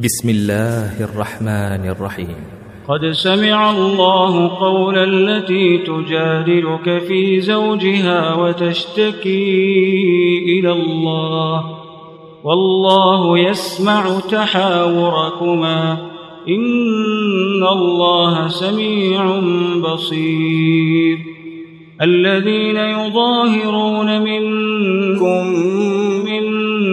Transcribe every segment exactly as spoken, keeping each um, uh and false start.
بسم الله الرحمن الرحيم. قد سمع الله قول التي تجادلك في زوجها وتشتكي إلى الله والله يسمع تحاوركما إن الله سميع بصير. الذين يظاهرون منكم من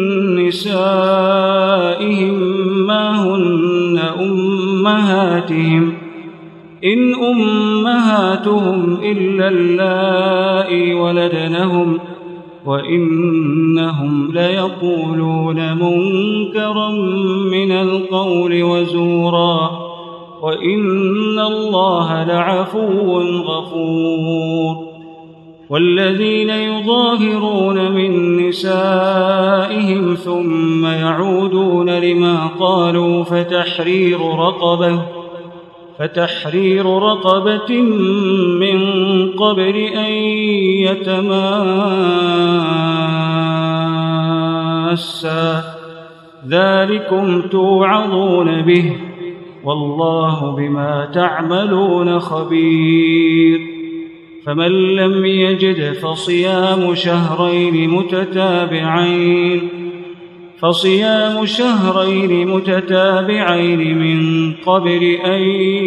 نسائهم ما هن أمهاتهم إن أمهاتهم إلا اللائي ولدنهم وإنهم ليقولون منكرا من القول وزورا وإن الله لعفو غفور. والذين يظاهرون من نسائهم ثم يعودون لما قالوا فتحرير رقبة فتحرير رقبة من قبل أن يتماسا ذلكم توعظون به والله بما تعملون خبير. فمن لم يجد فصيام شهرين متتابعين فصيام شهرين متتابعين من قبل أن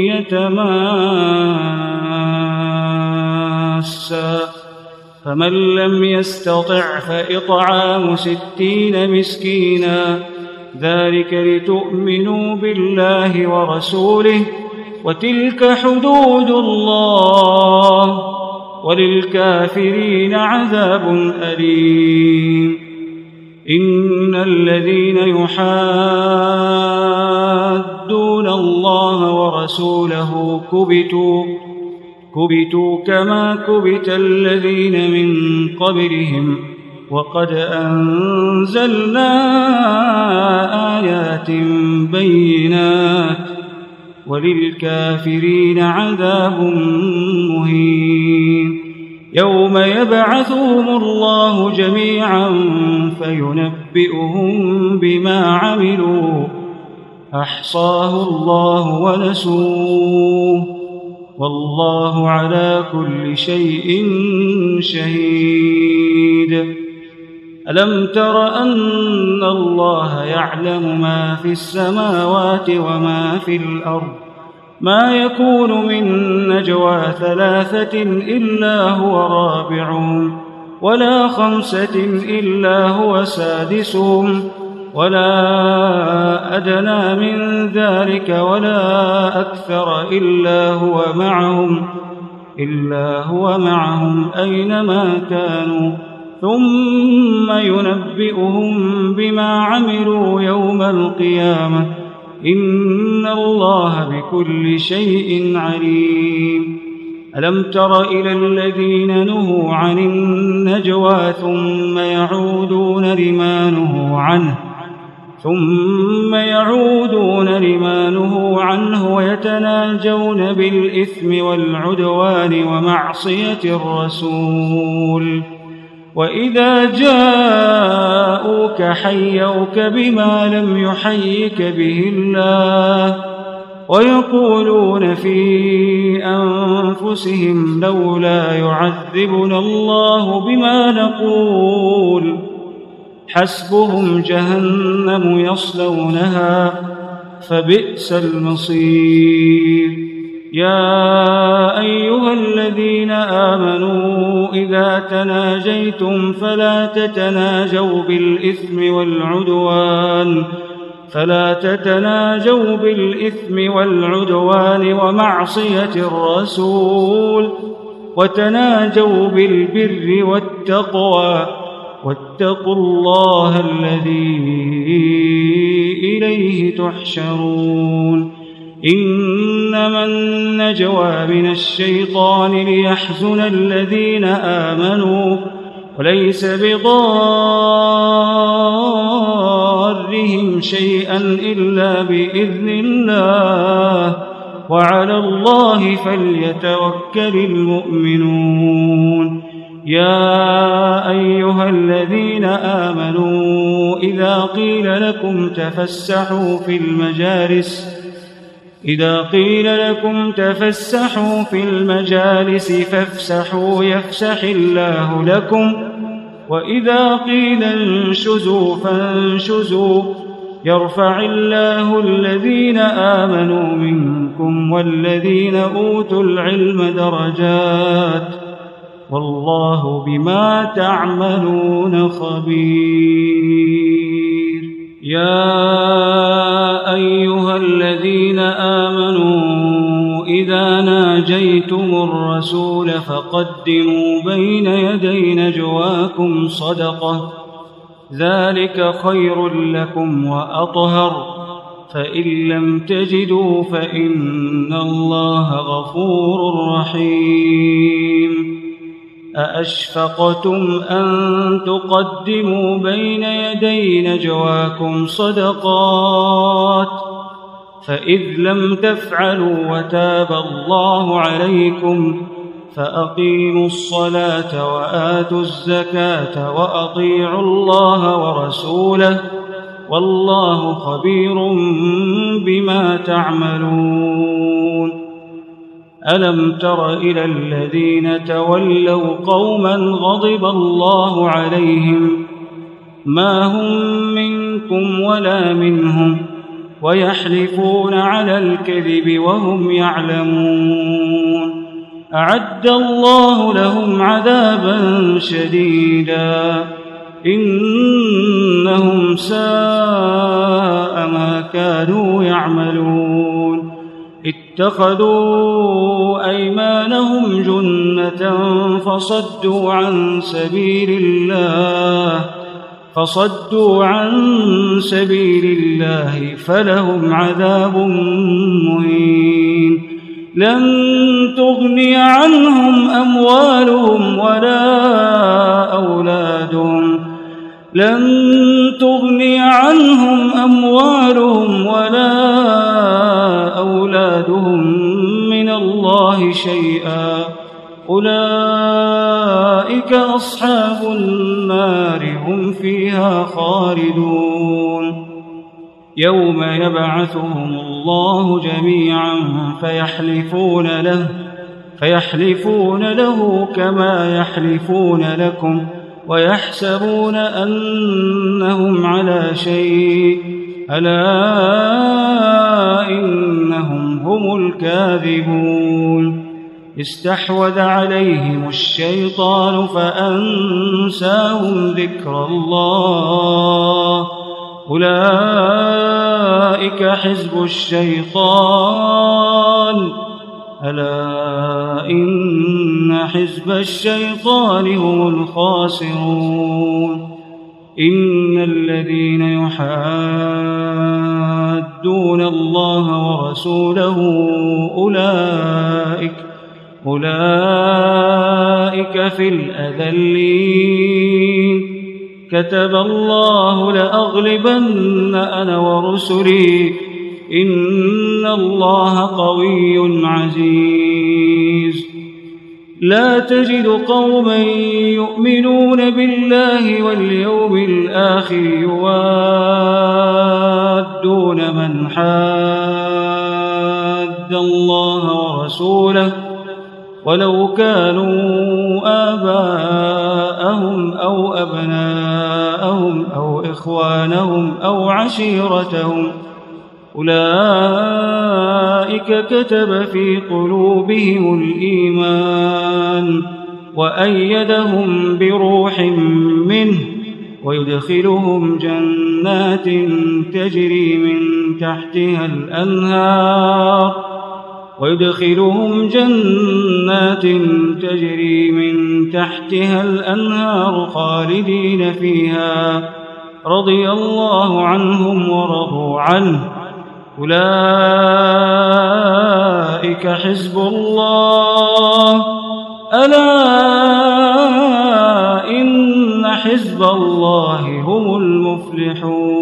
يتماسا فمن لم يستطع فإطعام ستين مسكينا ذلك لتؤمنوا بالله ورسوله وتلك حدود الله وللكافرين عذاب أليم. إن الذين يحادون الله ورسوله كبتوا كبتوا كما كبت الذين من قبلهم وقد أنزلنا آيات بينات وللكافرين عذاب مهين. يوم يبعثهم الله جميعا فينبئهم بما عملوا أحصاه الله ونسوه والله على كل شيء شهيد. ألم تر أن الله يعلم ما في السماوات وما في الأرض ما يكون من نجوى ثلاثة إلا هو رابعهم ولا خمسة إلا هو سادسهم ولا أدنى من ذلك ولا أكثر إلا هو معهم إلا هو معهم أينما كانوا ثم ينبئهم بما عملوا يوم القيامة إن الله بكل شيء عليم. ألم تر إلى الذين نهوا عن النجوى ثم يعودون لما نهوا عنه ثم يعودون لما نهوا عنه ويتناجون بالإثم والعدوان ومعصية الرسول وإذا جاءوك حيوك بما لم يحيك به الله ويقولون في أنفسهم لولا يعذبنا الله بما نقول حسبهم جهنم يصلونها فبئس المصير. يا أيها الذين آمنوا إذا تناجيتم فلا تتناجوا بالإثم والعدوان فلا تتناجوا بالإثم والعدوان ومعصية الرسول وتناجوا بالبر والتقوى واتقوا الله الذي إليه تحشرون. إنما النجوى من الشيطان ليحزن الذين آمنوا وليس بضارهم شيئا إلا بإذن الله وعلى الله فليتوكل المؤمنون. يا أيها الذين آمنوا إذا قيل لكم تفسحوا في المجالس إذا قيل لكم تفسحوا في المجالس فافسحوا يفسح الله لكم وإذا قيل انشزوا فانشزوا يرفع الله الذين آمنوا منكم والذين أوتوا العلم درجات والله بما تعملون خبير. يا أيها الذين آمنوا إذا ناجيتم الرسول فقدموا بين يدي نجواكم صدقة ذلك خير لكم وأطهر فإن لم تجدوا فإن الله غفور رحيم. أأشفقتم أن تقدموا بين يدي نجواكم صدقات فإذ لم تفعلوا وتاب الله عليكم فأقيموا الصلاة وآتوا الزكاة وأطيعوا الله ورسوله والله خبير بما تعملون. ألم تر إلى الذين تولوا قوما غضب الله عليهم ما هم منكم ولا منهم ويحلفون على الكذب وهم يعلمون أعد الله لهم عذابا شديدا إنهم ساء ما كانوا يعملون. اتخذوا أيمانهم جنة فصدوا عن سبيل الله فصدوا عن سبيل الله فلهم عذاب مهين. لن تغني عنهم أموالهم ولا أولادهم لن تغني عنهم أموالهم ولا أولادهم من الله شيئا أولئك أصحاب النار هم فيها خالدون. يوم يبعثهم الله جميعا فيحلفون له فيحلفون له كما يحلفون لكم ويحسبون أنهم على شيء ألا إنهم هم الكاذبون. استحوذ عليهم الشيطان فأنساهم ذكر الله أولئك حزب الشيطان ألا إن حزب الشيطان هم الخاسرون. إن الذين يحادون الله ورسوله أولئك أولئك في الأذلين. كتب الله لأغلبن أنا ورسلي إن الله قوي عزيز. لا تجد قوما يؤمنون بالله واليوم الآخر يوادون من حاد الله ورسوله ولو كانوا آباءهم أو أبناءهم أو إخوانهم أو عشيرتهم أولئك كتب في قلوبهم الإيمان وأيدهم بروح منه ويدخلهم جنات تجري من تحتها الأنهار ويدخلهم جنات تجري من تحتها الأنهار خالدين فيها رضي الله عنهم ورضوا عنه أولئك حزب الله ألا إن حزب الله هم المفلحون.